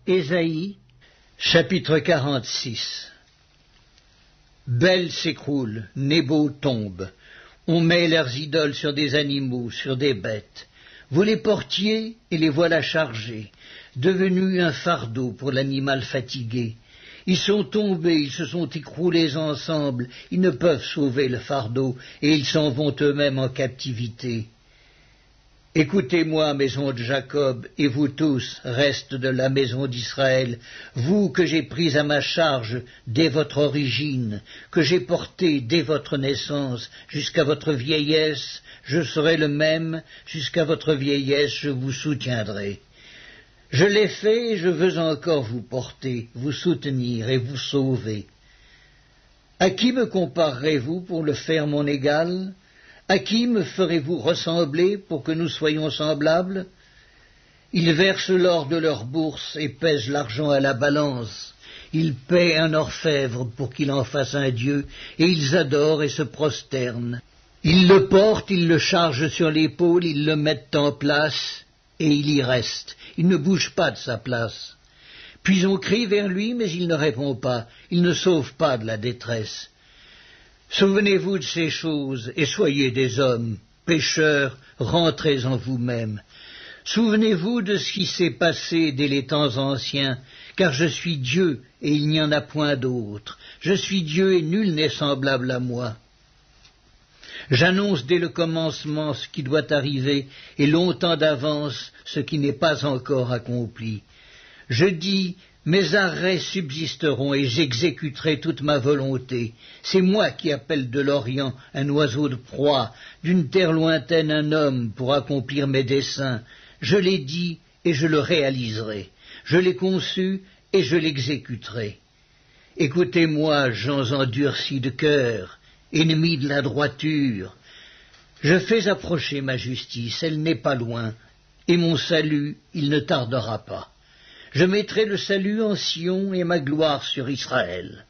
Ésaïe, chapitre 46. Bel s'écroule, Nébo tombe. On met leurs idoles sur des animaux, sur des bêtes. Vous les portiez et les voilà chargés, devenus un fardeau pour l'animal fatigué. Ils sont tombés, ils se sont écroulés ensemble, ils ne peuvent sauver le fardeau, et ils s'en vont eux-mêmes en captivité. Écoutez-moi, maison de Jacob, et vous tous, restes de la maison d'Israël, vous que j'ai pris à ma charge dès votre origine, que j'ai porté dès votre naissance jusqu'à votre vieillesse, je serai le même, jusqu'à votre vieillesse je vous soutiendrai. Je l'ai fait et je veux encore vous porter, vous soutenir et vous sauver. À qui me comparerez-vous pour le faire mon égal ? À qui me ferez-vous ressembler pour que nous soyons semblables? Ils versent l'or de leur bourse et pèsent l'argent à la balance. Ils paient un orfèvre pour qu'il en fasse un dieu, et ils adorent et se prosternent. Ils le portent, ils le chargent sur l'épaule, ils le mettent en place, et il y reste. Il ne bouge pas de sa place. Puis on crie vers lui, mais il ne répond pas. Il ne sauve pas de la détresse. Souvenez-vous de ces choses, et soyez des hommes, pécheurs, rentrez en vous-même. Souvenez-vous de ce qui s'est passé dès les temps anciens, car je suis Dieu, et il n'y en a point d'autre. Je suis Dieu, et nul n'est semblable à moi. J'annonce dès le commencement ce qui doit arriver, et longtemps d'avance ce qui n'est pas encore accompli. Je dis, mes arrêts subsisteront et j'exécuterai toute ma volonté. C'est moi qui appelle de l'Orient un oiseau de proie, d'une terre lointaine un homme pour accomplir mes desseins. Je l'ai dit et je le réaliserai. Je l'ai conçu et je l'exécuterai. Écoutez-moi, gens endurcis de cœur, ennemis de la droiture. Je fais approcher ma justice, elle n'est pas loin, et mon salut, il ne tardera pas. Je mettrai le salut en Sion et ma gloire sur Israël.